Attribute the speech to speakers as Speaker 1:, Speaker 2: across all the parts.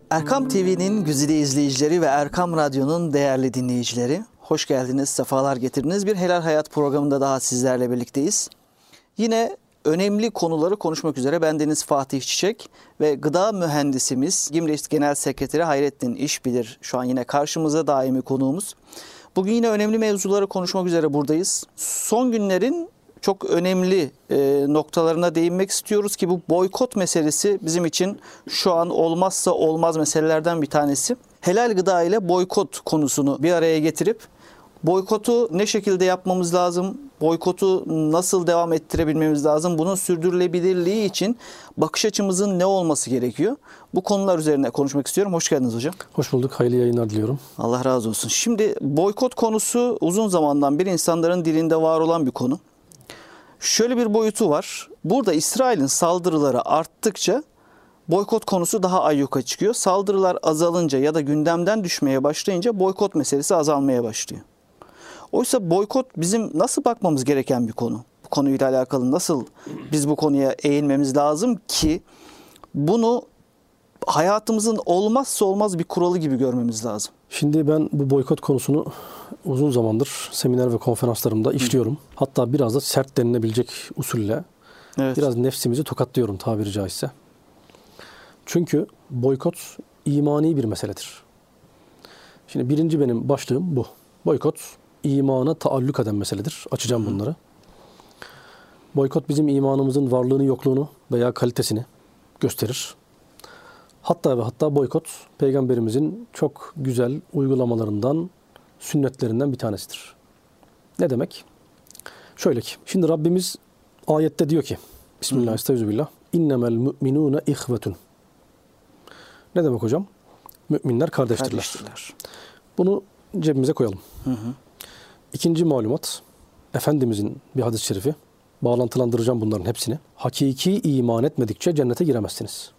Speaker 1: Erkam TV'nin güzide izleyicileri ve Erkam Radyo'nun değerli dinleyicileri, hoş geldiniz, sefalar getirdiniz. Bir Helal Hayat programında daha sizlerle birlikteyiz. Yine önemli konuları konuşmak üzere bendeniz Fatih Çiçek ve gıda mühendisimiz Gimreç Genel Sekreteri Hayrettin İşbilir şu an yine karşımıza daimi konuğumuz. Bugün yine önemli mevzuları konuşmak üzere buradayız. Son günlerin çok önemli noktalarına değinmek istiyoruz ki bu boykot meselesi bizim için şu an olmazsa olmaz meselelerden bir tanesi. Helal gıda ile boykot konusunu bir araya getirip boykotu ne şekilde yapmamız lazım, boykotu nasıl devam ettirebilmemiz lazım, bunun sürdürülebilirliği için bakış açımızın ne olması gerekiyor? Bu konular üzerine konuşmak istiyorum. Hoş geldiniz hocam.
Speaker 2: Hoş bulduk. Hayırlı yayınlar diliyorum.
Speaker 1: Allah razı olsun. Şimdi boykot konusu uzun zamandan beri insanların dilinde var olan bir konu. Şöyle bir boyutu var. Burada İsrail'in saldırıları arttıkça boykot konusu daha ayyuka çıkıyor. Saldırılar azalınca ya da gündemden düşmeye başlayınca boykot meselesi azalmaya başlıyor. Oysa boykot bizim nasıl bakmamız gereken bir konu. Bu konuyla alakalı nasıl biz bu konuya eğilmemiz lazım ki bunu hayatımızın olmazsa olmaz bir kuralı gibi görmemiz lazım.
Speaker 2: Şimdi ben bu boykot konusunu uzun zamandır seminer ve konferanslarımda işliyorum. Hatta biraz da sert denilebilecek usulle biraz nefsimizi tokatlıyorum tabiri caizse. Çünkü boykot imani bir meseledir. Şimdi birinci benim başlığım bu. Boykot imana taalluk eden meseledir. Açacağım bunları. Boykot bizim imanımızın varlığını, yokluğunu veya kalitesini gösterir. Hatta ve hatta boykot Peygamberimizin çok güzel uygulamalarından, sünnetlerinden bir tanesidir. Ne demek? Şöyle ki, şimdi Rabbimiz ayette diyor ki, Bismillahirrahmanirrahim, İnnemel mü'minûne ihvetun. Ne demek hocam? Müminler kardeştirler. Bunu cebimize koyalım. İkinci malumat, Efendimizin bir hadis-i şerifi, bağlantılandıracağım bunların hepsini. Hakiki iman etmedikçe cennete giremezsiniz.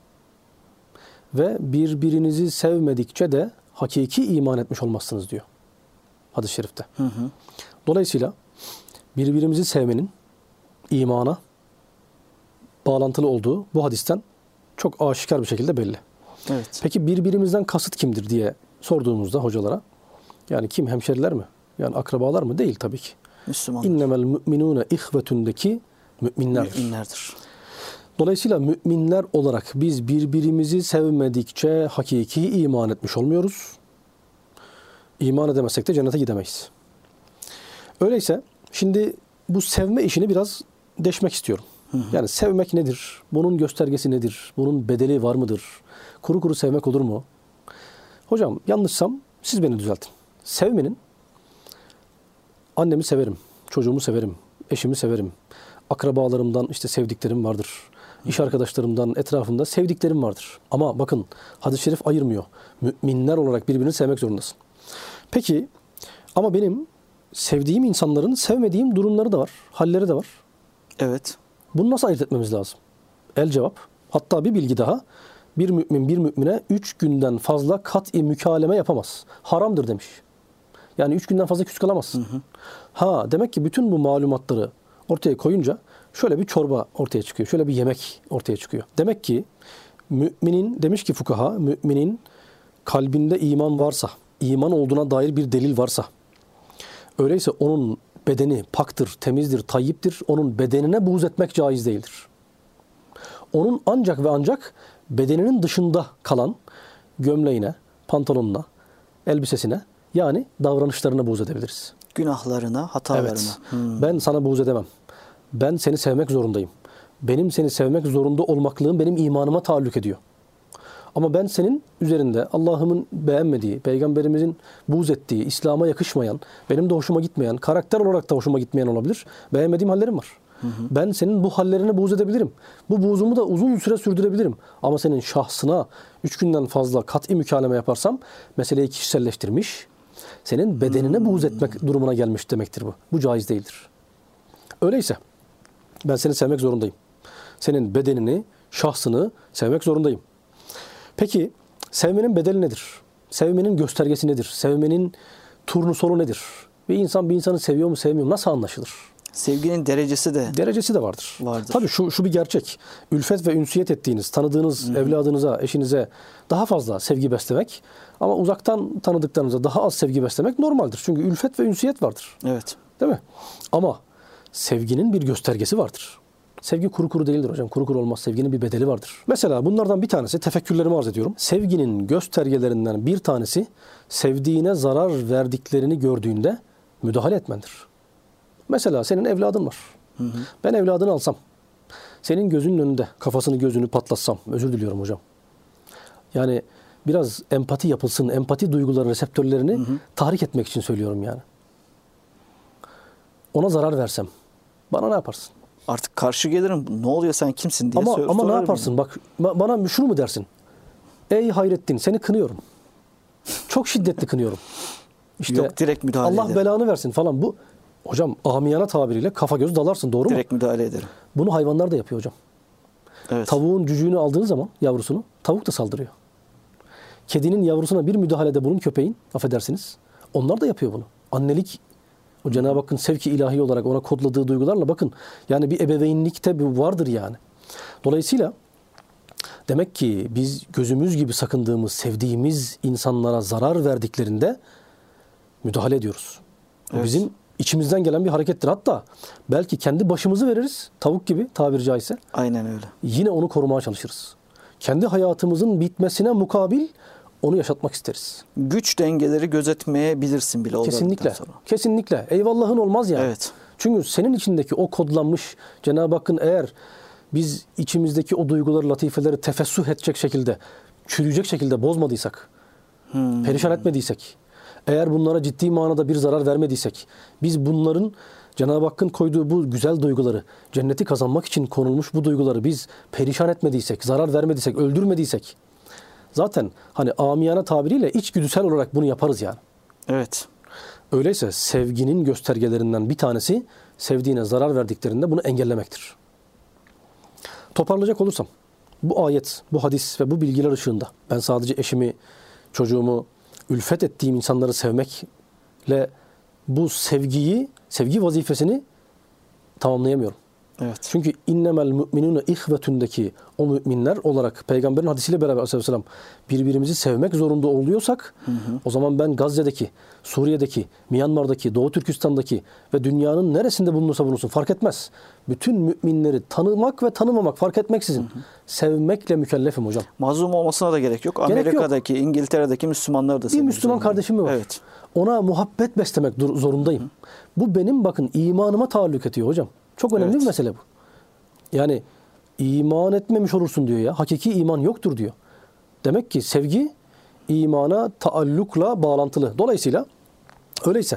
Speaker 2: Ve birbirinizi sevmedikçe de hakiki iman etmiş olmazsınız diyor hadis-i şerifte. Dolayısıyla birbirimizi sevmenin imana bağlantılı olduğu bu hadisten çok aşikar bir şekilde belli.
Speaker 1: Evet.
Speaker 2: Peki birbirimizden kasıt kimdir diye sorduğumuzda hocalara, yani kim, hemşeriler mi? Yani akrabalar mı? Değil tabii ki.
Speaker 1: Müslümanlar.
Speaker 2: İnnemel mü'minûne ihvetündeki müminlerdir. Dolayısıyla müminler olarak biz birbirimizi sevmedikçe hakiki iman etmiş olmuyoruz. İman edemezsek de cennete gidemeyiz. Öyleyse şimdi bu sevme işini biraz deşmek istiyorum. Yani sevmek nedir? Bunun göstergesi nedir? Bunun bedeli var mıdır? Kuru kuru sevmek olur mu? Hocam yanlışsam siz beni düzeltin. Sevmenin, annemi severim, çocuğumu severim, eşimi severim, akrabalarımdan işte sevdiklerim vardır. İş arkadaşlarımdan, etrafımda sevdiklerim vardır. Ama bakın hadis-i şerif ayırmıyor. Müminler olarak birbirini sevmek zorundasın. Peki ama benim sevdiğim insanların sevmediğim durumları da var, halleri de var.
Speaker 1: Evet.
Speaker 2: Bunu nasıl ayırt etmemiz lazım? El cevap. Hatta bir bilgi daha. Bir mümin bir mümine 3 günden fazla kat'i mükaleme yapamaz. Haramdır demiş. Yani 3 günden fazla küs kalamazsın. Demek ki bütün bu malumatları ortaya koyunca şöyle bir çorba ortaya çıkıyor. Şöyle bir yemek ortaya çıkıyor. Demek ki müminin, demiş ki fukaha, müminin kalbinde iman varsa, iman olduğuna dair bir delil varsa, öyleyse onun bedeni paktır, temizdir, tayyiptir. Onun bedenine buğz etmek caiz değildir. Onun ancak ve ancak bedeninin dışında kalan gömleğine, pantolonuna, elbisesine, yani davranışlarına buğz edebiliriz.
Speaker 1: Günahlarına, hatalarına.
Speaker 2: Evet. Ben sana buğz edemem. Ben seni sevmek zorundayım. Benim seni sevmek zorunda olmaklığım benim imanıma taalluk ediyor. Ama ben senin üzerinde Allah'ımın beğenmediği, Peygamberimizin buğz ettiği, İslam'a yakışmayan, benim de hoşuma gitmeyen, karakter olarak da hoşuma gitmeyen olabilir. Beğenmediğim hallerim var. Ben senin bu hallerine buğz edebilirim. Bu buğzumu da uzun süre sürdürebilirim. Ama senin şahsına 3 günden fazla kat'i mükaleme yaparsam meseleyi kişiselleştirmiş, senin bedenine buğz etmek durumuna gelmiş demektir bu. Bu caiz değildir. Öyleyse ben seni sevmek zorundayım. Senin bedenini, şahsını sevmek zorundayım. Peki sevmenin bedeli nedir? Sevmenin göstergesi nedir? Sevmenin turnusolu nedir? Bir insan bir insanı seviyor mu sevmiyor mu? Nasıl anlaşılır?
Speaker 1: Sevginin derecesi
Speaker 2: de vardır. Tabii şu bir gerçek. Ülfet ve ünsiyet ettiğiniz, tanıdığınız evladınıza, eşinize daha fazla sevgi beslemek ama uzaktan tanıdıklarınıza daha az sevgi beslemek normaldir. Çünkü ülfet ve ünsiyet vardır.
Speaker 1: Evet.
Speaker 2: Değil mi? Ama sevginin bir göstergesi vardır. Sevgi kuru kuru değildir hocam. Kuru kuru olmaz. Sevginin bir bedeli vardır. Mesela bunlardan bir tanesi, tefekkürlerimi arz ediyorum. Sevginin göstergelerinden bir tanesi, sevdiğine zarar verdiklerini gördüğünde müdahale etmendir. Mesela senin evladın var. Ben evladını alsam, senin gözünün önünde kafasını gözünü patlatsam, özür diliyorum hocam. Yani biraz empati yapılsın, empati duyguları reseptörlerini tahrik etmek için söylüyorum yani. Ona zarar versem, bana ne yaparsın?
Speaker 1: Artık karşı gelirim. Ne oluyor, sen kimsin diye
Speaker 2: sorarım. Ama ne yaparsın? Bak bana şunu mu dersin? Ey Hayrettin, seni kınıyorum. Çok şiddetli kınıyorum. İşte
Speaker 1: yok, direkt müdahale
Speaker 2: Allah belanı versin falan. Bu hocam amiyana tabiriyle kafa göz dalarsın, doğru mu?
Speaker 1: Direkt müdahale ederim.
Speaker 2: Bunu hayvanlar da yapıyor hocam.
Speaker 1: Evet.
Speaker 2: Tavuğun cücüğünü aldığı zaman yavrusunu, tavuk da saldırıyor. Kedinin yavrusuna bir müdahalede bulun, köpeğin, affedersiniz. Onlar da yapıyor bunu. Annelik, o Cenab-ı Hakk'ın sevki ilahi olarak ona kodladığı duygularla bakın. Yani bir ebeveynlikte bir vardır yani. Dolayısıyla demek ki biz gözümüz gibi sakındığımız, sevdiğimiz insanlara zarar verdiklerinde müdahale ediyoruz. Evet. Bizim içimizden gelen bir harekettir. Hatta belki kendi başımızı veririz. Tavuk gibi tabiri caizse.
Speaker 1: Aynen öyle.
Speaker 2: Yine onu korumaya çalışırız. Kendi hayatımızın bitmesine mukabil onu yaşatmak isteriz.
Speaker 1: Güç dengeleri gözetmeyebilirsin bile.
Speaker 2: Kesinlikle. Kesinlikle. Eyvallahın olmaz yani.
Speaker 1: Evet.
Speaker 2: Çünkü senin içindeki o kodlanmış Cenab-ı Hakk'ın, eğer biz içimizdeki o duyguları, latifeleri tefessüh edecek şekilde, çürüyecek şekilde bozmadıysak, perişan etmediysek, eğer bunlara ciddi manada bir zarar vermediysek, biz bunların Cenab-ı Hakk'ın koyduğu bu güzel duyguları, cenneti kazanmak için konulmuş bu duyguları biz perişan etmediysek, zarar vermediysek, öldürmediysek, zaten hani amiyane tabiriyle içgüdüsel olarak bunu yaparız yani.
Speaker 1: Evet.
Speaker 2: Öyleyse sevginin göstergelerinden bir tanesi, sevdiğine zarar verdiklerinde bunu engellemektir. Toparlayacak olursam, bu ayet, bu hadis ve bu bilgiler ışığında ben sadece eşimi, çocuğumu, ülfet ettiğim insanları sevmekle bu sevgi vazifesini tamamlayamıyorum.
Speaker 1: Evet.
Speaker 2: Çünkü innemel müminune ihvetündeki o müminler olarak peygamberin hadisiyle beraber aleyhisselam birbirimizi sevmek zorunda oluyorsak o zaman ben Gazze'deki, Suriye'deki, Myanmar'daki, Doğu Türkistan'daki ve dünyanın neresinde bulunursa bulunsun fark etmez. Bütün müminleri tanımak ve tanımamak fark etmeksizin sevmekle mükellefim hocam.
Speaker 1: Mazlum olmasına da gerek yok. Amerika'daki, İngiltere'deki Müslümanları da sevmek.
Speaker 2: Bir Müslüman kardeşim mi var?
Speaker 1: Evet.
Speaker 2: Ona muhabbet beslemek zorundayım. Bu benim bakın imanıma taalluk ediyor hocam. Çok önemli bir mesele bu. Yani iman etmemiş olursun diyor ya. Hakiki iman yoktur diyor. Demek ki sevgi imana taallukla bağlantılı. Dolayısıyla öyleyse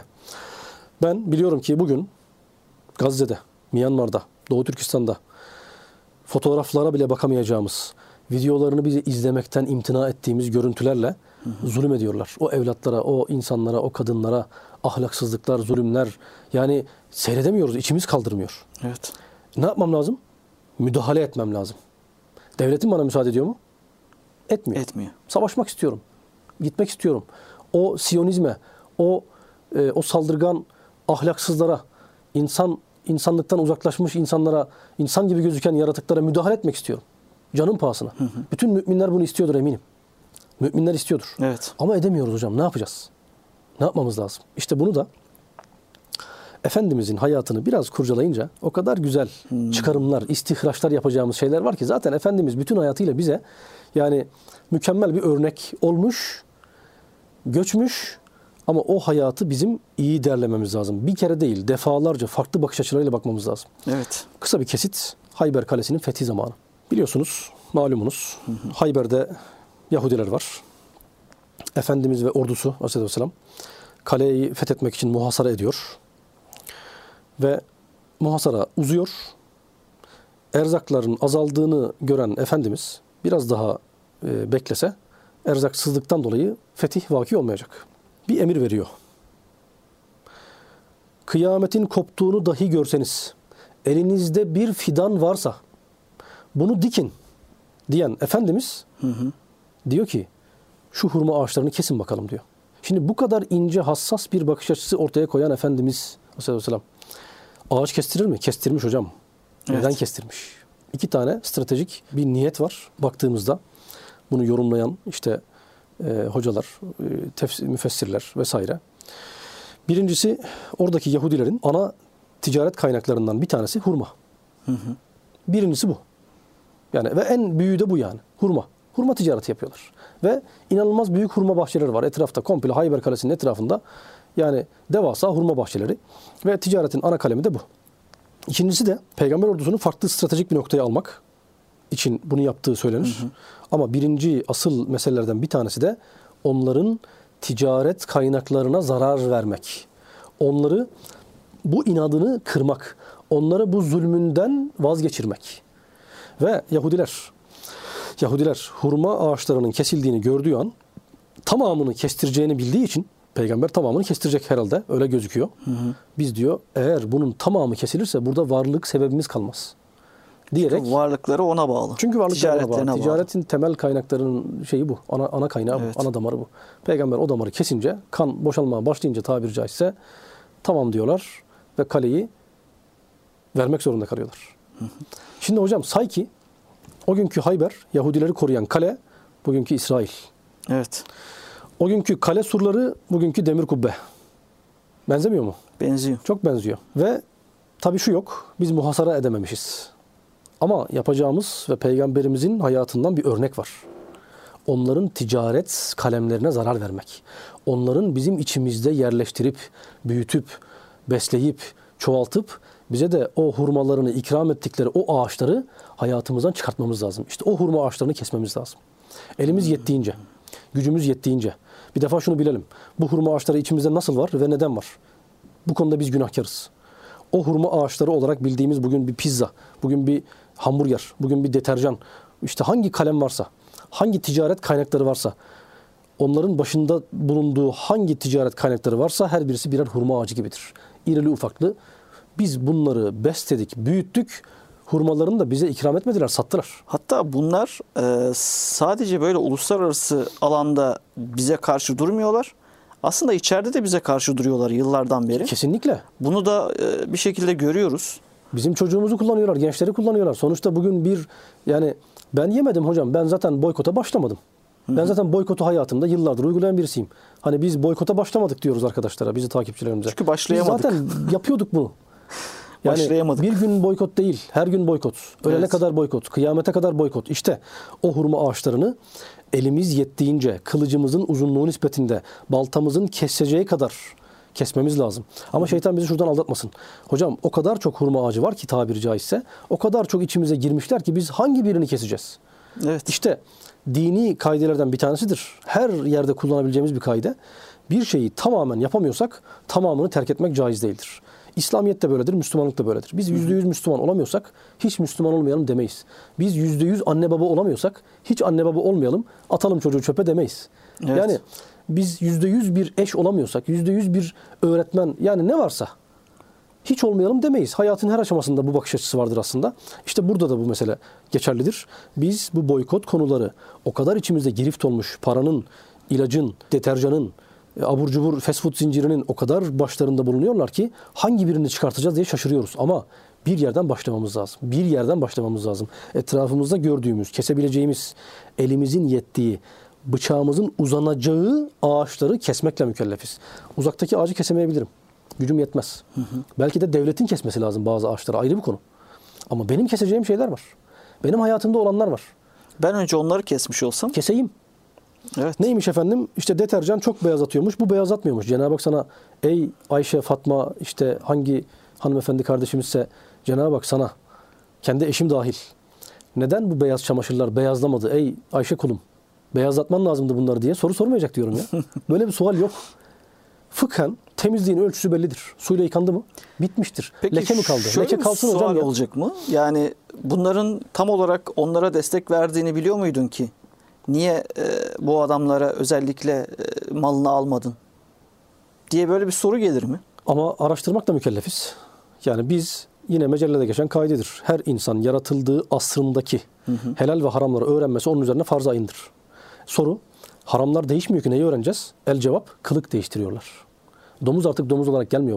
Speaker 2: ben biliyorum ki bugün Gazze'de, Myanmar'da, Doğu Türkistan'da fotoğraflara bile bakamayacağımız, videolarını bizi izlemekten imtina ettiğimiz görüntülerle zulüm ediyorlar. O evlatlara, o insanlara, o kadınlara ahlaksızlıklar, zulümler. Yani seyredemiyoruz, içimiz kaldırmıyor.
Speaker 1: Evet.
Speaker 2: Ne yapmam lazım? Müdahale etmem lazım. Devletim bana müsaade ediyor mu? Etmiyor.
Speaker 1: Etmiyor.
Speaker 2: Savaşmak istiyorum. Gitmek istiyorum. O Siyonizme, o saldırgan ahlaksızlara, insanlıktan uzaklaşmış insanlara, insan gibi gözüken yaratıklara müdahale etmek istiyorum. Canım pahasına. Bütün müminler bunu istiyordur eminim. Müminler istiyordur.
Speaker 1: Evet.
Speaker 2: Ama edemiyoruz hocam. Ne yapacağız? Ne yapmamız lazım? İşte bunu da Efendimizin hayatını biraz kurcalayınca o kadar güzel çıkarımlar, istihraçlar yapacağımız şeyler var ki zaten Efendimiz bütün hayatıyla bize yani mükemmel bir örnek olmuş, göçmüş ama o hayatı bizim iyi değerlememiz lazım. Bir kere değil, defalarca farklı bakış açılarıyla bakmamız lazım.
Speaker 1: Evet.
Speaker 2: Kısa bir kesit, Hayber Kalesi'nin fethi zamanı. Biliyorsunuz, malumunuz, Hayber'de Yahudiler var. Efendimiz ve ordusu Aleyhisselam kaleyi fethetmek için muhasara ediyor. Ve muhasara uzuyor. Erzakların azaldığını gören Efendimiz biraz daha beklese erzaksızlıktan dolayı fetih vaki olmayacak. Bir emir veriyor. Kıyametin koptuğunu dahi görseniz, elinizde bir fidan varsa bunu dikin diyen Efendimiz diyor ki şu hurma ağaçlarını kesin bakalım diyor. Şimdi bu kadar ince, hassas bir bakış açısı ortaya koyan Efendimiz Aleyhisselam Ağaç kestirir mi? Kestirmiş hocam.
Speaker 1: Evet.
Speaker 2: Neden kestirmiş? 2 tane stratejik bir niyet var baktığımızda. Bunu yorumlayan işte hocalar, müfessirler vesaire. Birincisi oradaki Yahudilerin ana ticaret kaynaklarından bir tanesi hurma. Birincisi bu. Yani ve en büyüğü de bu yani. Hurma. Hurma ticareti yapıyorlar. Ve inanılmaz büyük hurma bahçeleri var. Etrafta komple Hayber Kalesi'nin etrafında yani devasa hurma bahçeleri. Ve ticaretin ana kalemi de bu. İkincisi de peygamber ordusunu farklı stratejik bir noktaya almak için bunu yaptığı söylenir. Ama birinci asıl meselelerden bir tanesi de onların ticaret kaynaklarına zarar vermek. Onları bu inadını kırmak. Onları bu zulmünden vazgeçirmek. Ve Yahudiler hurma ağaçlarının kesildiğini gördüğü an tamamını kestireceğini bildiği için peygamber tamamını kestirecek herhalde. Öyle gözüküyor. Biz diyor eğer bunun tamamı kesilirse burada varlık sebebimiz kalmaz. Diyerek.
Speaker 1: Çünkü varlıkları ona bağlı.
Speaker 2: Çünkü varlıkları ona bağlı. Ticaretin temel kaynaklarının şeyi bu. Ana kaynağı bu. Ana damarı bu. Peygamber o damarı kesince, kan boşalmaya başlayınca tabiri caizse tamam diyorlar ve kaleyi vermek zorunda kalıyorlar. Şimdi hocam say ki o günkü Hayber, Yahudileri koruyan kale, bugünkü İsrail.
Speaker 1: Evet.
Speaker 2: O günkü kale surları, bugünkü demir kubbe. Benzemiyor mu?
Speaker 1: Benziyor.
Speaker 2: Çok benziyor. Ve tabii şu yok, biz muhasara edememişiz. Ama yapacağımız ve peygamberimizin hayatından bir örnek var. Onların ticaret kalemlerine zarar vermek. Onların bizim içimizde yerleştirip, büyütüp, besleyip, çoğaltıp bize de o hurmalarını ikram ettikleri o ağaçları hayatımızdan çıkartmamız lazım. İşte o hurma ağaçlarını kesmemiz lazım. Elimiz yettiğince, gücümüz yettiğince. Bir defa şunu bilelim. Bu hurma ağaçları içimizde nasıl var ve neden var? Bu konuda biz günahkarız. O hurma ağaçları olarak bildiğimiz bugün bir pizza, bugün bir hamburger, bugün bir deterjan, işte hangi kalem varsa, hangi ticaret kaynakları varsa, onların başında bulunduğu hangi ticaret kaynakları varsa her birisi birer hurma ağacı gibidir. İrili ufaklı. Biz bunları besledik, büyüttük. Hurmalarını da bize ikram etmediler, sattılar.
Speaker 1: Hatta bunlar sadece böyle uluslararası alanda bize karşı durmuyorlar. Aslında içeride de bize karşı duruyorlar yıllardan beri.
Speaker 2: Kesinlikle.
Speaker 1: Bunu da bir şekilde görüyoruz.
Speaker 2: Bizim çocuğumuzu kullanıyorlar, gençleri kullanıyorlar. Sonuçta bugün yani ben yemedim hocam. Ben zaten boykota başlamadım. Ben zaten boykotu hayatımda yıllardır uygulayan birisiyim. Hani biz boykota başlamadık diyoruz arkadaşlara, bizi takipçilerimize.
Speaker 1: Çünkü başlayamadık.
Speaker 2: Biz zaten yapıyorduk bunu. Yani
Speaker 1: başlayamadık.
Speaker 2: Bir gün boykot değil, her gün boykot. Ölene kadar boykot, kıyamete kadar boykot. İşte o hurma ağaçlarını elimiz yettiğince, kılıcımızın uzunluğu nispetinde, baltamızın keseceği kadar kesmemiz lazım. Ama şeytan bizi şuradan aldatmasın. Hocam o kadar çok hurma ağacı var ki tabiri caizse, o kadar çok içimize girmişler ki biz hangi birini keseceğiz?
Speaker 1: Evet.
Speaker 2: İşte dini kaidelerden bir tanesidir. Her yerde kullanabileceğimiz bir kaide. Bir şeyi tamamen yapamıyorsak tamamını terk etmek caiz değildir. İslamiyet de böyledir, Müslümanlık da böyledir. Biz %100 Müslüman olamıyorsak hiç Müslüman olmayalım demeyiz. Biz %100 anne baba olamıyorsak hiç anne baba olmayalım, atalım çocuğu çöpe demeyiz.
Speaker 1: Evet.
Speaker 2: Yani biz %100 bir eş olamıyorsak, %100 bir öğretmen, yani ne varsa hiç olmayalım demeyiz. Hayatın her aşamasında bu bakış açısı vardır aslında. İşte burada da bu mesele geçerlidir. Biz bu boykot konuları o kadar içimizde girift olmuş, paranın, ilacın, deterjanın, abur cubur fast food zincirinin o kadar başlarında bulunuyorlar ki hangi birini çıkartacağız diye şaşırıyoruz. Ama bir yerden başlamamız lazım. Bir yerden başlamamız lazım. Etrafımızda gördüğümüz, kesebileceğimiz, elimizin yettiği, bıçağımızın uzanacağı ağaçları kesmekle mükellefiz. Uzaktaki ağacı kesemeyebilirim. Gücüm yetmez. Belki de devletin kesmesi lazım bazı ağaçları, ayrı bir konu. Ama benim keseceğim şeyler var. Benim hayatımda olanlar var.
Speaker 1: Ben önce onları kesmiş olsam.
Speaker 2: Keseyim.
Speaker 1: Evet.
Speaker 2: Neymiş efendim? İşte deterjan çok beyazlatıyormuş. Bu beyazlatmıyormuş. Cenab-ı Hak sana ey Ayşe, Fatma, işte hangi hanımefendi kardeşimizse Cenab-ı Hak sana, kendi eşim dahil, neden bu beyaz çamaşırlar beyazlamadı ey Ayşe kulum? Beyazlatman lazımdı bunları diye soru sormayacak diyorum ya. Böyle bir sual yok. Fıkhen temizliğin ölçüsü bellidir. Suyla yıkandı mı? Bitmiştir.
Speaker 1: Peki,
Speaker 2: leke mi kaldı? Leke kalsın hocam.
Speaker 1: Sual olacak mı? Yani bunların tam olarak onlara destek verdiğini biliyor muydun ki? Niye bu adamlara özellikle malını almadın? Diye böyle bir soru gelir mi?
Speaker 2: Ama araştırmakla mükellefiz. Yani biz yine mecellede geçen kaidedir. Her insan yaratıldığı asrındaki helal ve haramları öğrenmesi onun üzerine farz-ı ayındır. Soru, haramlar değişmiyor ki neyi öğreneceğiz? El cevap, kılık değiştiriyorlar. Domuz artık domuz olarak gelmiyor bana.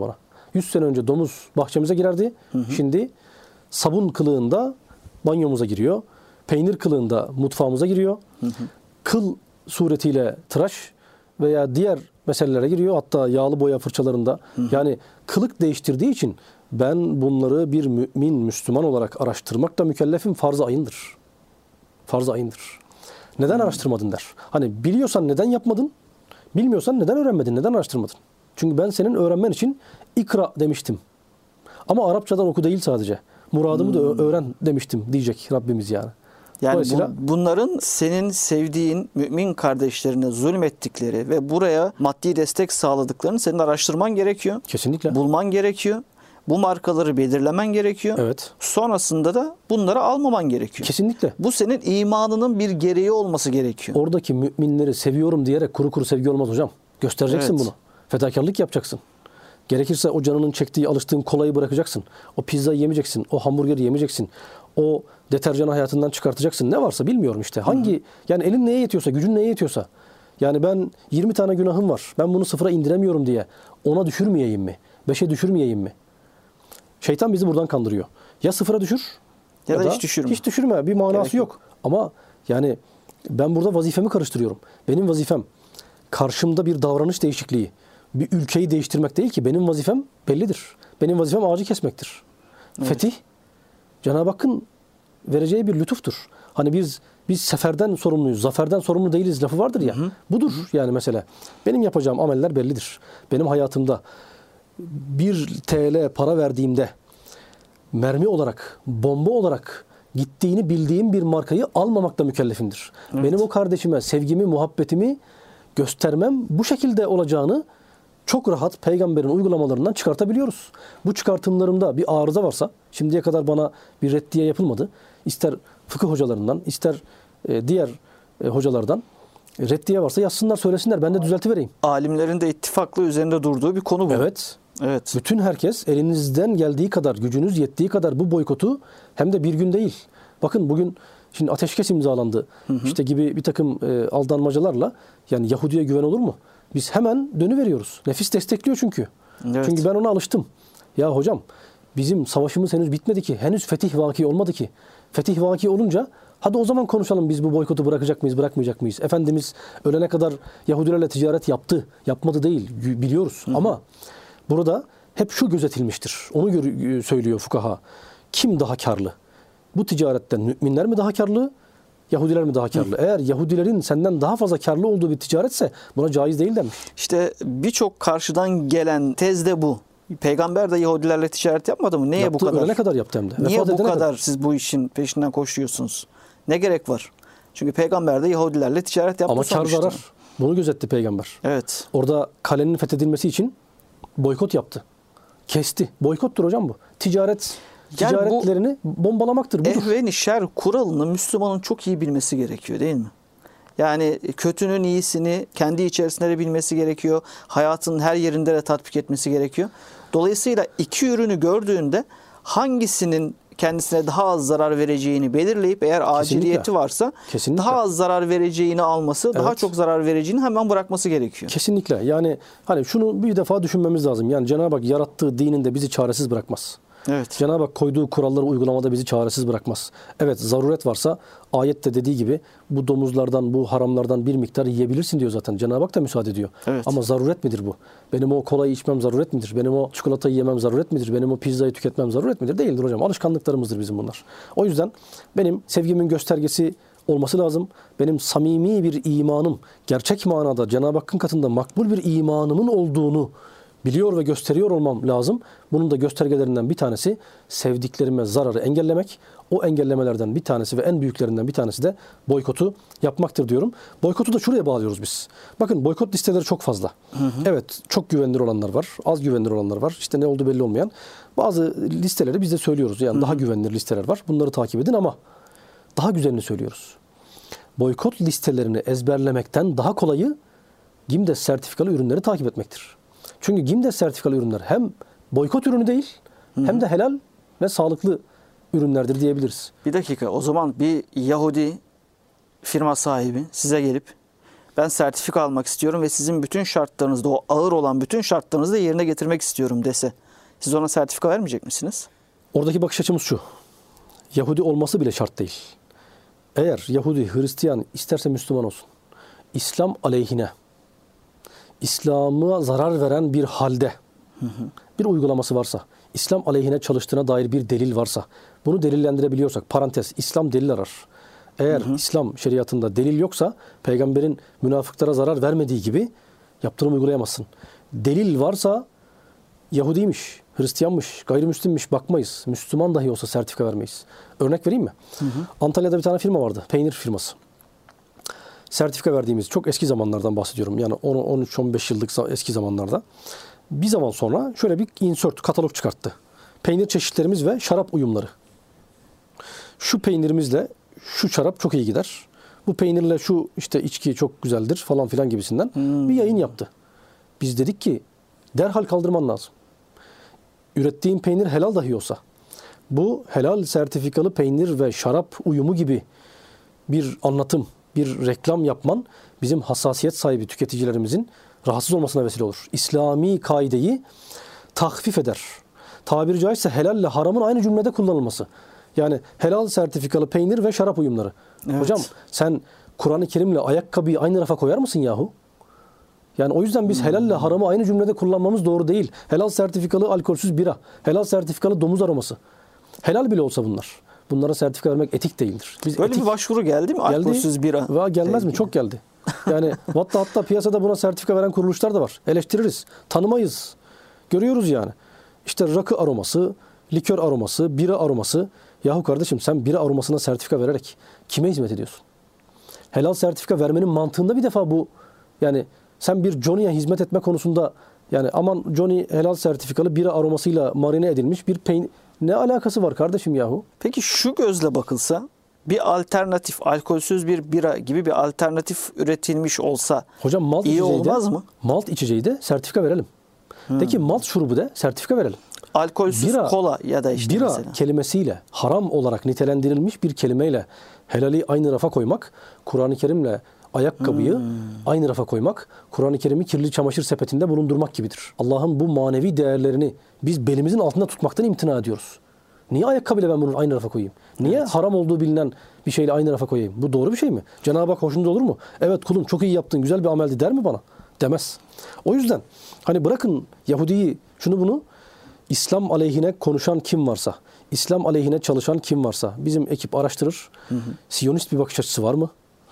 Speaker 2: 100 sene önce domuz bahçemize girerdi. Şimdi sabun kılığında banyomuza giriyor. Peynir kılığında mutfağımıza giriyor. Kıl suretiyle tıraş veya diğer meselelere giriyor. Hatta yağlı boya fırçalarında. Yani kılık değiştirdiği için ben bunları bir mümin, Müslüman olarak araştırmakla mükellefim. Farz-ı ayındır. Farz-ı ayındır. Neden araştırmadın der. Hani biliyorsan neden yapmadın? Bilmiyorsan neden öğrenmedin? Neden araştırmadın? Çünkü ben senin öğrenmen için ikra demiştim. Ama Arapçadan oku değil sadece. Muradımı da öğren demiştim diyecek Rabbimiz yani.
Speaker 1: Yani bunların senin sevdiğin mümin kardeşlerine zulmettikleri ve buraya maddi destek sağladıklarını senin araştırman gerekiyor.
Speaker 2: Kesinlikle.
Speaker 1: Bulman gerekiyor. Bu markaları belirlemen gerekiyor.
Speaker 2: Evet.
Speaker 1: Sonrasında da bunları almaman gerekiyor.
Speaker 2: Kesinlikle.
Speaker 1: Bu senin imanının bir gereği olması gerekiyor.
Speaker 2: Oradaki müminleri seviyorum diyerek kuru kuru sevgi olmaz hocam. Göstereceksin bunu. Fedakarlık yapacaksın. Gerekirse o canının çektiği, alıştığın kolayı bırakacaksın. O pizzayı yemeyeceksin. O hamburgeri yemeyeceksin. O deterjanı hayatından çıkartacaksın. Ne varsa bilmiyorum işte. Yani elin neye yetiyorsa, gücün neye yetiyorsa. Yani ben 20 tane günahım var. Ben bunu sıfıra indiremiyorum diye ona düşürmeyeyim mi? 5'e düşürmeyeyim mi? Şeytan bizi buradan kandırıyor. Ya sıfıra düşür
Speaker 1: ya da hiç düşürme.
Speaker 2: Hiç düşürme. Bir manası yok. Ama yani ben burada vazifemi karıştırıyorum. Benim vazifem karşımda bir davranış değişikliği, bir ülkeyi değiştirmek değil ki. Benim vazifem bellidir. Benim vazifem ağacı kesmektir. Evet. Fetih Cenab-ı Hakk'ın vereceği bir lütuftur. Hani biz seferden sorumluyuz, zaferden sorumlu değiliz lafı vardır ya. Budur yani mesele. Benim yapacağım ameller bellidir. Benim hayatımda 1 TL para verdiğimde mermi olarak, bomba olarak gittiğini bildiğim bir markayı almamakla mükellefimdir. Evet. Benim o kardeşime sevgimi, muhabbetimi göstermem bu şekilde olacağını çok rahat peygamberin uygulamalarından çıkartabiliyoruz. Bu çıkartımlarımda bir arıza varsa, şimdiye kadar bana bir reddiye yapılmadı. İster fıkıh hocalarından, ister diğer hocalardan reddiye varsa yazsınlar, söylesinler. Ben de düzeltivereyim.
Speaker 1: Alimlerin de ittifakla üzerinde durduğu bir konu bu.
Speaker 2: Evet.
Speaker 1: Evet.
Speaker 2: Bütün herkes elinizden geldiği kadar, gücünüz yettiği kadar bu boykotu, hem de bir gün değil. Bakın bugün şimdi ateşkes imzalandı. İşte gibi bir takım aldanmacalarla, yani Yahudi'ye güven olur mu? Biz hemen dönüveriyoruz. Nefis destekliyor çünkü. Evet. Çünkü ben ona alıştım. Ya hocam bizim savaşımız henüz bitmedi ki. Henüz fetih vaki olmadı ki. Fetih vaki olunca hadi o zaman konuşalım, biz bu boykotu bırakacak mıyız, bırakmayacak mıyız? Efendimiz ölene kadar Yahudilerle ticaret yaptı. Yapmadı değil. Biliyoruz. Ama burada hep şu gözetilmiştir. Onu söylüyor fukaha. Kim daha karlı? Bu ticaretten müminler mi daha karlı? Yahudiler mi daha karlı? Eğer Yahudilerin senden daha fazla karlı olduğu bir ticaretse buna caiz değil demiş. İşte
Speaker 1: birçok karşıdan gelen tez de bu. Peygamber de Yahudilerle ticaret yapmadı mı? Neye
Speaker 2: yaptı,
Speaker 1: bu kadar?
Speaker 2: Ölene kadar yaptı hem de.
Speaker 1: Niye bu kadar siz bu işin peşinden koşuyorsunuz? Ne gerek var? Çünkü peygamber de Yahudilerle ticaret yaptı.
Speaker 2: Ama kar zarar. Bunu gözetti peygamber.
Speaker 1: Evet.
Speaker 2: Orada kalenin fethedilmesi için boykot yaptı. Kesti. Boykottur hocam bu. Ticaretlerini bombalamaktır. Budur.
Speaker 1: Ehven-i şer kuralını Müslümanın çok iyi bilmesi gerekiyor değil mi? Yani kötünün iyisini kendi içerisinde de bilmesi gerekiyor. Hayatının her yerinde de tatbik etmesi gerekiyor. Dolayısıyla iki ürünü gördüğünde hangisinin kendisine daha az zarar vereceğini belirleyip eğer aciliyeti varsa daha az zarar vereceğini alması, daha çok zarar vereceğini hemen bırakması gerekiyor.
Speaker 2: Kesinlikle. Yani hani şunu bir defa düşünmemiz lazım. Yani Cenab-ı Hak yarattığı dininde bizi çaresiz bırakmaz.
Speaker 1: Evet.
Speaker 2: Cenab-ı Hak koyduğu kuralları uygulamada bizi çaresiz bırakmaz. Evet, zaruret varsa ayette dediği gibi bu domuzlardan, bu haramlardan bir miktar yiyebilirsin diyor zaten. Cenab-ı Hak da müsaade ediyor.
Speaker 1: Evet.
Speaker 2: Ama zaruret midir bu? Benim o kolayı içmem zaruret midir? Benim o çikolatayı yemem zaruret midir? Benim o pizzayı tüketmem zaruret midir? Değildir hocam. Alışkanlıklarımızdır bizim bunlar. O yüzden benim sevgimin göstergesi olması lazım. Benim samimi bir imanım, gerçek manada Cenab-ı Hakk'ın katında makbul bir imanımın olduğunu biliyor ve gösteriyor olmam lazım. Bunun da göstergelerinden bir tanesi sevdiklerime zararı engellemek. O engellemelerden bir tanesi ve en büyüklerinden bir tanesi de boykotu yapmaktır diyorum. Boykotu da şuraya bağlıyoruz biz. Bakın boykot listeleri çok fazla. Evet, çok güvenilir olanlar var. Az güvenilir olanlar var. İşte ne olduğu belli olmayan. Bazı listeleri biz de söylüyoruz. Yani daha güvenilir listeler var. Bunları takip edin ama daha güzelini söylüyoruz. Boykot listelerini ezberlemekten daha kolayı GİMDES sertifikalı ürünleri takip etmektir. Çünkü GİMDES sertifikalı ürünler hem boykot ürünü değil hem de helal ve sağlıklı ürünlerdir diyebiliriz.
Speaker 1: Bir dakika, o zaman bir Yahudi firma sahibi size gelip ben sertifika almak istiyorum ve sizin bütün şartlarınızda, o ağır olan bütün şartlarınızı da yerine getirmek istiyorum dese. Siz ona sertifika vermeyecek misiniz?
Speaker 2: Oradaki bakış açımız şu. Yahudi olması bile şart değil. Eğer Yahudi, Hristiyan isterse Müslüman olsun. İslam aleyhine, İslam'a zarar veren bir halde bir uygulaması varsa, İslam aleyhine çalıştığına dair bir delil varsa, bunu delillendirebiliyorsak, parantez, İslam delil arar. Eğer İslam şeriatında delil yoksa, peygamberin münafıklara zarar vermediği gibi yaptırım uygulayamazsın. Delil varsa, Yahudiymiş, Hristiyanmış, gayrimüslimmiş bakmayız. Müslüman dahi olsa sertifika vermeyiz. Örnek vereyim mi? Antalya'da bir tane firma vardı, peynir firması. Sertifika verdiğimiz çok eski zamanlardan bahsediyorum. Yani 13-15 yıllık eski zamanlarda. Bir zaman sonra şöyle bir insert, katalog çıkarttı. Peynir çeşitlerimiz ve şarap uyumları. Şu peynirimizle şu şarap çok iyi gider. Bu peynirle şu işte içki çok güzeldir falan filan gibisinden bir yayın yaptı. Biz dedik ki derhal kaldırman lazım. Ürettiğin peynir helal dahi olsa, bu helal sertifikalı peynir ve şarap uyumu gibi bir anlatım, bir reklam yapman bizim hassasiyet sahibi tüketicilerimizin rahatsız olmasına vesile olur. İslami kaideyi tahfif eder. Tabiri caizse helalle haramın aynı cümlede kullanılması. Yani helal sertifikalı peynir ve şarap uyumları. Evet. Hocam sen Kur'an-ı Kerim'le ayakkabıyı aynı rafa koyar mısın yahu? Yani o yüzden biz helalle haramı aynı cümlede kullanmamız doğru değil. Helal sertifikalı alkolsüz bira, helal sertifikalı domuz aroması. Helal bile olsa bunlar. Bunlara sertifika vermek etik değildir. Biz
Speaker 1: böyle bir başvuru geldi mi? Alkolsüz bira.
Speaker 2: Va gelmez mi? Çok geldi. Yani hatta piyasada buna sertifika veren kuruluşlar da var. Eleştiririz. Tanımayız. Görüyoruz yani. İşte rakı aroması, likör aroması, bira aroması. Yahu kardeşim sen bira aromasına sertifika vererek kime hizmet ediyorsun? Helal sertifika vermenin mantığında bir defa bu. Yani sen bir Johnny'ye hizmet etme konusunda yani aman Johnny helal sertifikalı bira aromasıyla marine edilmiş bir peynir. Ne alakası var kardeşim yahu?
Speaker 1: Peki şu gözle bakılsa bir alternatif, alkolsüz bir bira gibi bir alternatif üretilmiş olsa
Speaker 2: hocam, malt
Speaker 1: iyi olmaz mı?
Speaker 2: Malt içeceği de sertifika verelim. Peki malt şurubu de sertifika verelim.
Speaker 1: Alkolsüz kola ya da işte
Speaker 2: bira
Speaker 1: mesela.
Speaker 2: Kelimesiyle haram olarak nitelendirilmiş bir kelimeyle helali aynı rafa koymak, Kur'an-ı Kerim'le ayakkabıyı aynı rafa koymak, Kur'an-ı Kerim'i kirli çamaşır sepetinde bulundurmak gibidir. Allah'ın bu manevi değerlerini biz belimizin altında tutmaktan imtina ediyoruz. Niye ayakkabıyla ben bunu aynı rafa koyayım? Niye haram olduğu bilinen bir şeyle aynı rafa koyayım? Bu doğru bir şey mi? Cenab-ı Hak hoşnut olur mu? Evet kulum çok iyi yaptın, güzel bir ameldi der mi bana? Demez. O yüzden hani bırakın Yahudi'yi, şunu bunu, İslam aleyhine konuşan kim varsa, İslam aleyhine çalışan kim varsa bizim ekip araştırır. Siyonist bir bakış açısı var mı?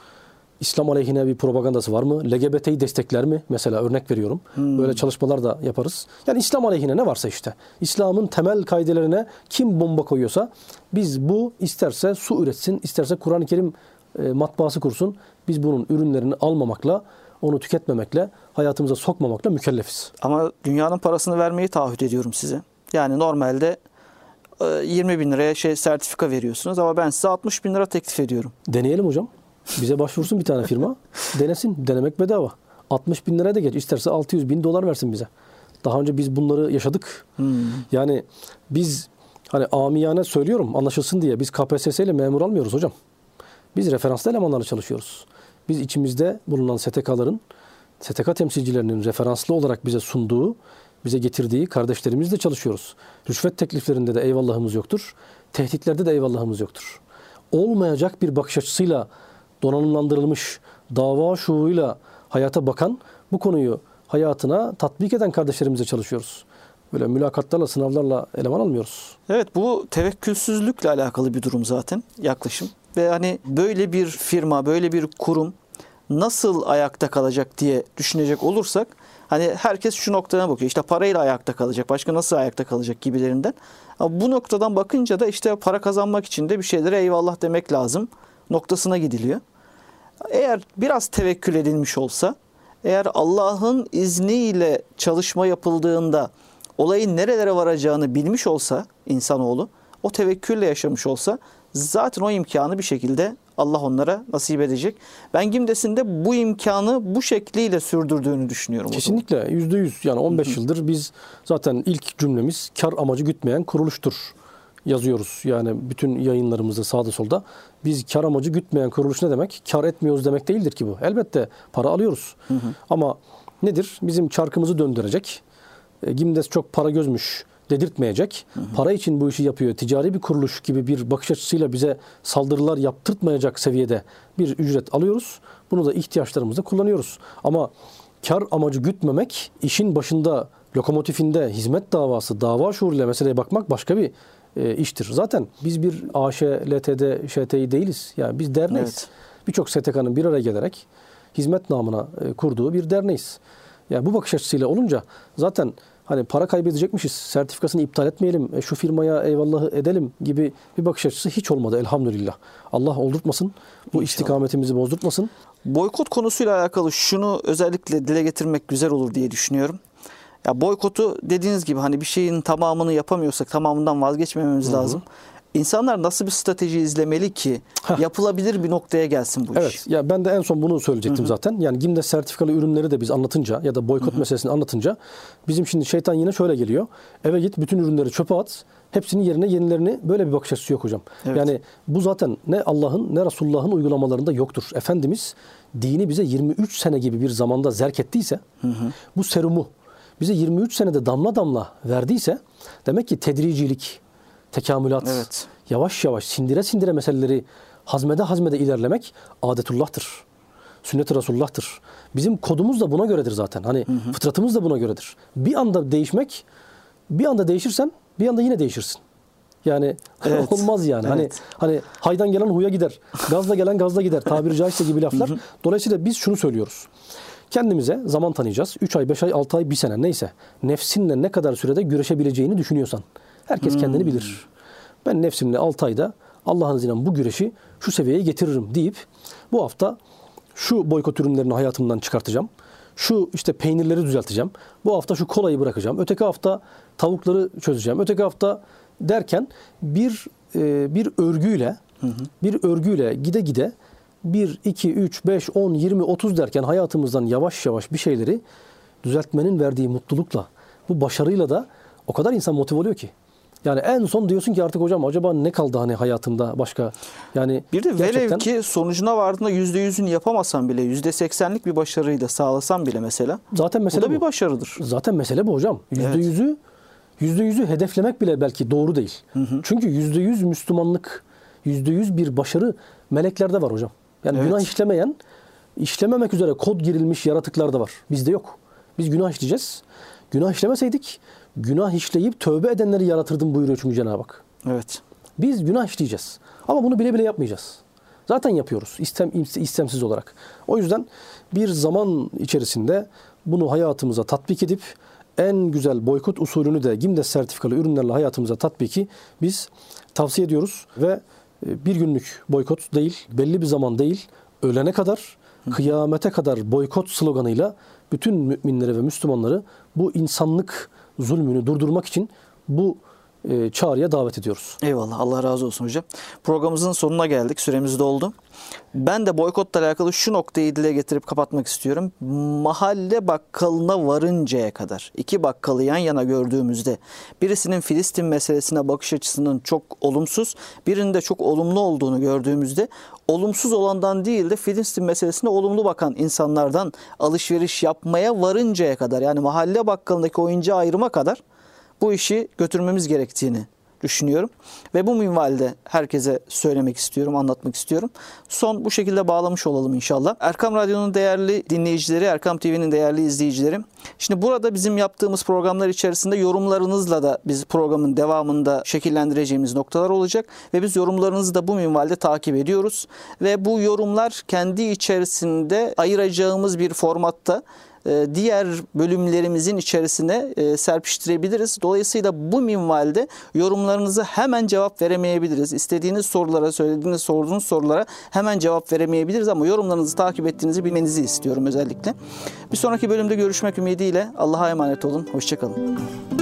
Speaker 2: İslam aleyhine bir propagandası var mı? LGBT'yi destekler mi? Mesela örnek veriyorum. Böyle çalışmalar da yaparız. Yani İslam aleyhine ne varsa işte. İslam'ın temel kaidelerine kim bomba koyuyorsa biz bu isterse su üretsin, isterse Kur'an-ı Kerim matbaası kursun. Biz bunun ürünlerini almamakla, onu tüketmemekle, hayatımıza sokmamakla mükellefiz.
Speaker 1: Ama dünyanın parasını vermeyi taahhüt ediyorum size. Yani normalde 20 bin liraya sertifika veriyorsunuz ama ben size 60 bin lira teklif ediyorum.
Speaker 2: Deneyelim hocam. Bize başvursun bir tane firma. Denesin. Denemek bedava. 60 bin liraya da geç. İsterse 600 bin dolar versin bize. Daha önce biz bunları yaşadık. Yani biz hani amiyane söylüyorum anlaşılsın diye biz KPSS ile memur almıyoruz hocam. Biz referanslı elemanlarla çalışıyoruz. Biz içimizde bulunan STK'ların, STK temsilcilerinin referanslı olarak bize sunduğu, bize getirdiği kardeşlerimizle çalışıyoruz. Rüşvet tekliflerinde de eyvallahımız yoktur. Tehditlerde de eyvallahımız yoktur. Olmayacak bir bakış açısıyla donanımlandırılmış dava şuuruyla hayata bakan, bu konuyu hayatına tatbik eden kardeşlerimize çalışıyoruz. Böyle mülakatlarla, sınavlarla eleman almıyoruz.
Speaker 1: Evet, bu tevekkülsüzlükle alakalı bir durum zaten, yaklaşım. Ve hani böyle bir firma, böyle bir kurum nasıl ayakta kalacak diye düşünecek olursak, hani herkes şu noktadan bakıyor. İşte parayla ayakta kalacak, başka nasıl ayakta kalacak gibilerinden. Ama bu noktadan bakınca da işte para kazanmak için de bir şeylere eyvallah demek lazım noktasına gidiliyor. Eğer biraz tevekkül edilmiş olsa, eğer Allah'ın izniyle çalışma yapıldığında olayın nerelere varacağını bilmiş olsa insanoğlu, o tevekkülle yaşamış olsa zaten o imkanı bir şekilde Allah onlara nasip edecek. Ben GİMDES'in de bu imkanı bu şekliyle sürdürdüğünü düşünüyorum.
Speaker 2: Kesinlikle %100 yani 15 yıldır biz zaten ilk cümlemiz kar amacı gütmeyen kuruluştur yazıyoruz. Yani bütün yayınlarımızda sağda solda biz kar amacı gütmeyen kuruluş ne demek? Kar etmiyoruz demek değildir ki bu. Elbette para alıyoruz. Ama nedir? Bizim çarkımızı döndürecek. GİMDES çok para gözmüş. dedirtmeyecek, para için bu işi yapıyor, ticari bir kuruluş gibi bir bakış açısıyla bize saldırılar yaptırtmayacak seviyede bir ücret alıyoruz. Bunu da ihtiyaçlarımızda kullanıyoruz. Ama kar amacı gütmemek, işin başında, lokomotifinde hizmet davası, dava şuuruyla meseleye bakmak başka bir iştir. Zaten biz bir AŞ, LTD, ŞTİ değiliz. Yani biz derneğiz. Evet. Birçok STK'nın bir araya gelerek hizmet namına kurduğu bir derneğiz. Yani bu bakış açısıyla olunca zaten hani para kaybedecekmişiz, sertifikasını iptal etmeyelim, şu firmaya eyvallahı edelim gibi bir bakış açısı hiç olmadı elhamdülillah. Allah oldurtmasın, bu istikametimizi bozdurtmasın.
Speaker 1: Boykot konusuyla alakalı şunu özellikle dile getirmek güzel olur diye düşünüyorum. Ya boykotu dediğiniz gibi hani bir şeyin tamamını yapamıyorsak tamamından vazgeçmememiz lazım. İnsanlar nasıl bir strateji izlemeli ki yapılabilir bir noktaya gelsin bu iş?
Speaker 2: Evet. Ya ben de en son bunu söyleyecektim zaten. Yani GİMDES sertifikalı ürünleri de biz anlatınca ya da boykot meselesini anlatınca bizim şimdi şeytan yine şöyle geliyor. Eve git bütün ürünleri çöpe at. Hepsinin yerine yenilerini, böyle bir bakış açısı yok hocam. Evet. Yani bu zaten ne Allah'ın ne Resulullah'ın uygulamalarında yoktur. Efendimiz dini bize 23 sene gibi bir zamanda zerk ettiyse bu serumu bize 23 senede damla damla verdiyse demek ki tedricilik, tekamülat, yavaş yavaş sindire sindire meseleleri hazmede ilerlemek adetullah'tır. Sünnet-i Resulullah'tır. Bizim kodumuz da buna göredir zaten. Hani fıtratımız da buna göredir. Bir anda değişmek, bir anda değişirsen bir anda yine değişirsin. Yani olmaz yani. Hani haydan gelen huya gider. Gazla gelen gazla gider. Tabiri caizse gibi laflar. Dolayısıyla biz şunu söylüyoruz. Kendimize zaman tanıyacağız. 3 ay, 5 ay, 6 ay, 1 sene neyse. Nefsinle ne kadar sürede güreşebileceğini düşünüyorsan. Herkes kendini bilir. Ben nefsimle 6 ayda Allah'ın izniyle bu güreşi şu seviyeye getiririm deyip bu hafta şu boykot ürünlerini hayatımdan çıkartacağım. Şu işte peynirleri düzelteceğim. Bu hafta şu kolayı bırakacağım. Öteki hafta tavukları çözeceğim. Öteki hafta derken bir örgüyle gide gide 1, 2, 3, 5, 10, 20, 30 derken hayatımızdan yavaş yavaş bir şeyleri düzeltmenin verdiği mutlulukla, bu başarıyla da o kadar insan motive oluyor ki. Yani en son diyorsun ki artık hocam acaba ne kaldı hani hayatımda başka, yani
Speaker 1: bir de
Speaker 2: gerçekten...
Speaker 1: velev ki sonucuna vardığında %100'ünü yapamasan bile %80'lik bir başarıyı da sağlasan bile mesela.
Speaker 2: Zaten mesele
Speaker 1: bu da bir başarıdır.
Speaker 2: Zaten mesele bu hocam. %100'ü hedeflemek bile belki doğru değil. Çünkü %100 Müslümanlık, %100 bir başarı meleklerde var hocam. Yani günah işlememek üzere kod girilmiş yaratıklar da var. Bizde yok. Biz günah işleyeceğiz. Günah işlemeseydik günah işleyip tövbe edenleri yaratırdım buyuruyor çünkü Cenab-ı Hak.
Speaker 1: Evet.
Speaker 2: Biz günah işleyeceğiz. Ama bunu bile bile yapmayacağız. Zaten yapıyoruz istemsiz olarak. O yüzden bir zaman içerisinde bunu hayatımıza tatbik edip en güzel boykot usulünü de GİMDES sertifikalı ürünlerle hayatımıza tatbiki biz tavsiye ediyoruz ve bir günlük boykot değil, belli bir zaman değil, ölene kadar, kıyamete kadar boykot sloganıyla bütün müminleri ve Müslümanları bu insanlık zulmünü durdurmak için bu çağrıya davet ediyoruz.
Speaker 1: Eyvallah. Allah razı olsun hocam. Programımızın sonuna geldik. Süremiz doldu. Ben de boykotla alakalı şu noktayı dile getirip kapatmak istiyorum. Mahalle bakkalına varıncaya kadar, iki bakkalı yan yana gördüğümüzde birisinin Filistin meselesine bakış açısının çok olumsuz, birinin de çok olumlu olduğunu gördüğümüzde olumsuz olandan değil de Filistin meselesine olumlu bakan insanlardan alışveriş yapmaya varıncaya kadar, yani mahalle bakkalındaki oyuncağı ayrıma kadar bu işi götürmemiz gerektiğini düşünüyorum. Ve bu minvalde herkese söylemek istiyorum, anlatmak istiyorum. Son bu şekilde bağlamış olalım inşallah. Erkam Radyo'nun değerli dinleyicileri, Erkam TV'nin değerli izleyicileri. Şimdi burada bizim yaptığımız programlar içerisinde yorumlarınızla da biz programın devamında şekillendireceğimiz noktalar olacak. Ve biz yorumlarınızı da bu minvalde takip ediyoruz. Ve bu yorumlar kendi içerisinde ayıracağımız bir formatta diğer bölümlerimizin içerisine serpiştirebiliriz. Dolayısıyla bu minvalde yorumlarınızı hemen cevap veremeyebiliriz. İstediğiniz sorulara, sorduğunuz sorulara hemen cevap veremeyebiliriz ama yorumlarınızı takip ettiğinizi bilmenizi istiyorum özellikle. Bir sonraki bölümde görüşmek ümidiyle Allah'a emanet olun. Hoşça kalın.